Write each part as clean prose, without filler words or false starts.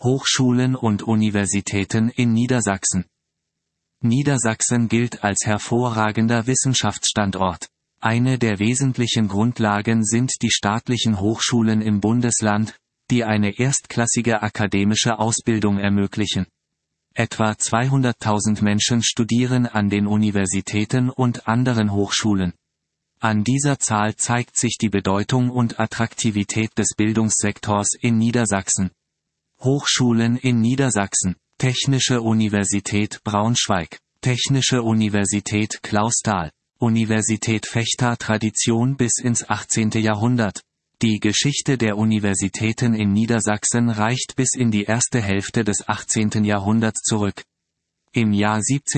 Hochschulen und Universitäten in Niedersachsen. Niedersachsen gilt als hervorragender Wissenschaftsstandort. Eine der wesentlichen Grundlagen sind die staatlichen Hochschulen im Bundesland, die eine erstklassige akademische Ausbildung ermöglichen. Etwa 200.000 Menschen studieren an den Universitäten und anderen Hochschulen. An dieser Zahl zeigt sich die Bedeutung und Attraktivität des Bildungssektors in Niedersachsen. Hochschulen in Niedersachsen: Technische Universität Braunschweig, Technische Universität Clausthal, Universität Vechta, Tradition bis ins 18. Jahrhundert. Die Geschichte der Universitäten in Niedersachsen reicht bis in die erste Hälfte des 18. Jahrhunderts zurück. Im Jahr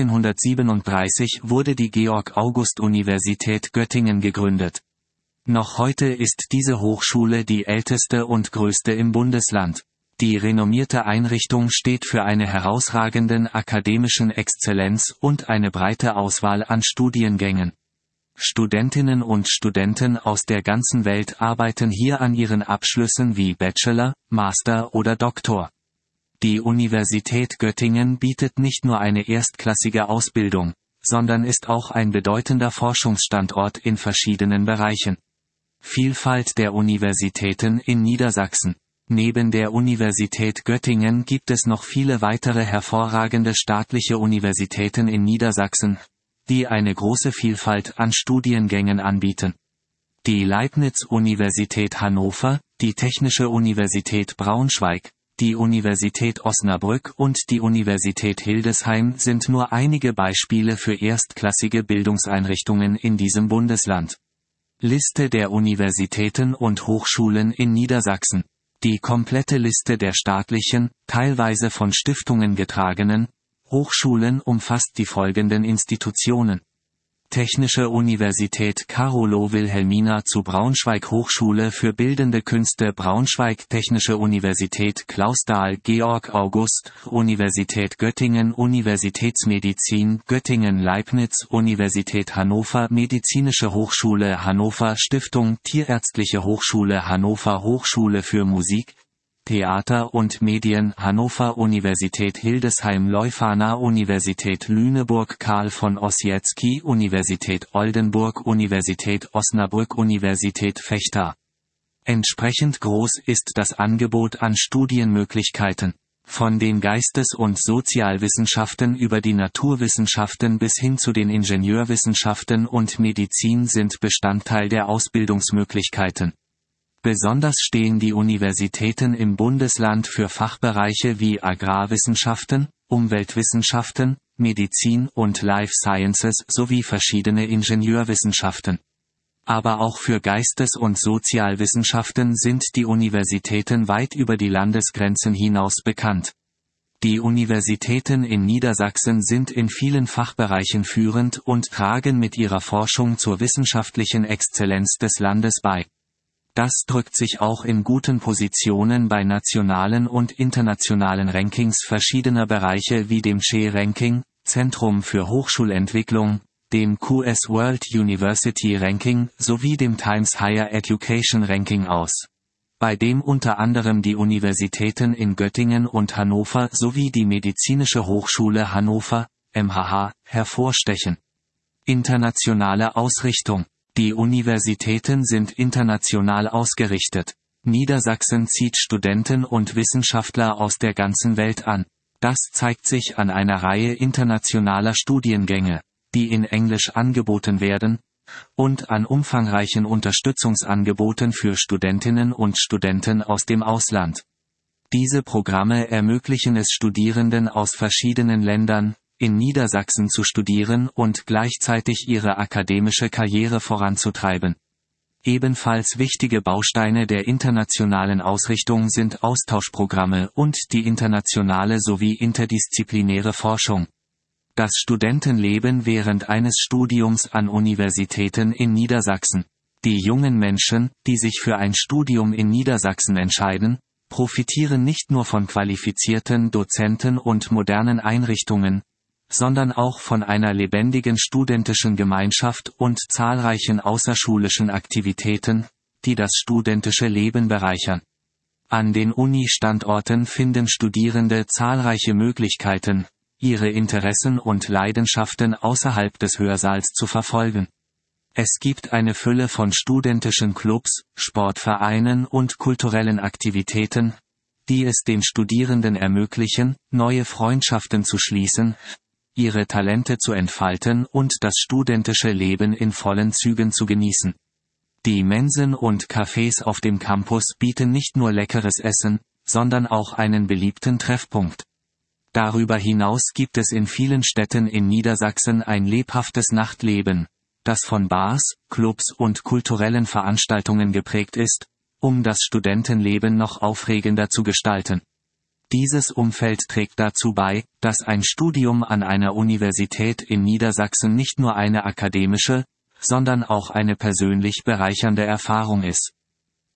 1737 wurde die Georg-August-Universität Göttingen gegründet. Noch heute ist diese Hochschule die älteste und größte im Bundesland. Die renommierte Einrichtung steht für eine herausragenden akademischen Exzellenz und eine breite Auswahl an Studiengängen. Studentinnen und Studenten aus der ganzen Welt arbeiten hier an ihren Abschlüssen wie Bachelor, Master oder Doktor. Die Universität Göttingen bietet nicht nur eine erstklassige Ausbildung, sondern ist auch ein bedeutender Forschungsstandort in verschiedenen Bereichen. Vielfalt der Universitäten in Niedersachsen. Neben der Universität Göttingen gibt es noch viele weitere hervorragende staatliche Universitäten in Niedersachsen, die eine große Vielfalt an Studiengängen anbieten. Die Leibniz-Universität Hannover, die Technische Universität Braunschweig, die Universität Osnabrück und die Universität Hildesheim sind nur einige Beispiele für erstklassige Bildungseinrichtungen in diesem Bundesland. Liste der Universitäten und Hochschulen in Niedersachsen. Die komplette Liste der staatlichen, teilweise von Stiftungen getragenen Hochschulen umfasst die folgenden Institutionen: Technische Universität Carolo-Wilhelmina zu Braunschweig, Hochschule für Bildende Künste Braunschweig, Technische Universität Clausthal, Georg August, Universität Göttingen, Universitätsmedizin Göttingen, Leibniz, Universität Hannover, Medizinische Hochschule Hannover, Stiftung Tierärztliche Hochschule Hannover, Hochschule für Musik, Theater und Medien Hannover, Universität Hildesheim, Leuphana, Universität Lüneburg, Karl von Ossietzky, Universität Oldenburg, Universität Osnabrück, Universität Vechta. Entsprechend groß ist das Angebot an Studienmöglichkeiten. Von den Geistes- und Sozialwissenschaften über die Naturwissenschaften bis hin zu den Ingenieurwissenschaften und Medizin sind Bestandteil der Ausbildungsmöglichkeiten. Besonders stehen die Universitäten im Bundesland für Fachbereiche wie Agrarwissenschaften, Umweltwissenschaften, Medizin und Life Sciences sowie verschiedene Ingenieurwissenschaften. Aber auch für Geistes- und Sozialwissenschaften sind die Universitäten weit über die Landesgrenzen hinaus bekannt. Die Universitäten in Niedersachsen sind in vielen Fachbereichen führend und tragen mit ihrer Forschung zur wissenschaftlichen Exzellenz des Landes bei. Das drückt sich auch in guten Positionen bei nationalen und internationalen Rankings verschiedener Bereiche wie dem SHE-Ranking, Zentrum für Hochschulentwicklung, dem QS World University Ranking sowie dem Times Higher Education Ranking aus, bei dem unter anderem die Universitäten in Göttingen und Hannover sowie die Medizinische Hochschule Hannover, MHH, hervorstechen. Internationale Ausrichtung. Die Universitäten sind international ausgerichtet. Niedersachsen zieht Studenten und Wissenschaftler aus der ganzen Welt an. Das zeigt sich an einer Reihe internationaler Studiengänge, die in Englisch angeboten werden, und an umfangreichen Unterstützungsangeboten für Studentinnen und Studenten aus dem Ausland. Diese Programme ermöglichen es Studierenden aus verschiedenen Ländern, in Niedersachsen zu studieren und gleichzeitig ihre akademische Karriere voranzutreiben. Ebenfalls wichtige Bausteine der internationalen Ausrichtung sind Austauschprogramme und die internationale sowie interdisziplinäre Forschung. Das Studentenleben während eines Studiums an Universitäten in Niedersachsen. Die jungen Menschen, die sich für ein Studium in Niedersachsen entscheiden, profitieren nicht nur von qualifizierten Dozenten und modernen Einrichtungen, sondern auch von einer lebendigen studentischen Gemeinschaft und zahlreichen außerschulischen Aktivitäten, die das studentische Leben bereichern. An den Uni-Standorten finden Studierende zahlreiche Möglichkeiten, ihre Interessen und Leidenschaften außerhalb des Hörsaals zu verfolgen. Es gibt eine Fülle von studentischen Clubs, Sportvereinen und kulturellen Aktivitäten, die es den Studierenden ermöglichen, neue Freundschaften zu schließen, ihre Talente zu entfalten und das studentische Leben in vollen Zügen zu genießen. Die Mensen und Cafés auf dem Campus bieten nicht nur leckeres Essen, sondern auch einen beliebten Treffpunkt. Darüber hinaus gibt es in vielen Städten in Niedersachsen ein lebhaftes Nachtleben, das von Bars, Clubs und kulturellen Veranstaltungen geprägt ist, um das Studentenleben noch aufregender zu gestalten. Dieses Umfeld trägt dazu bei, dass ein Studium an einer Universität in Niedersachsen nicht nur eine akademische, sondern auch eine persönlich bereichernde Erfahrung ist.